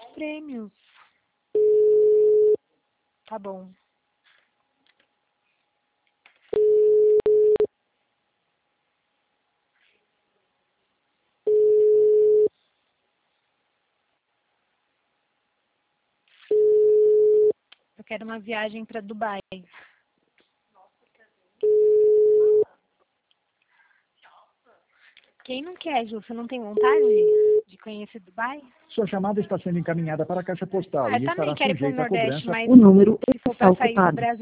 prêmios. Tá bom. Eu quero uma viagem para Dubai. Quem não quer, Ju? Você não tem vontade de conhecer Dubai? Sua chamada está sendo encaminhada para a caixa postal Eu e também estará quero ir pro sujeita a Nordeste, cobrança. mas O número se for está para sair do ocupado. Brasil,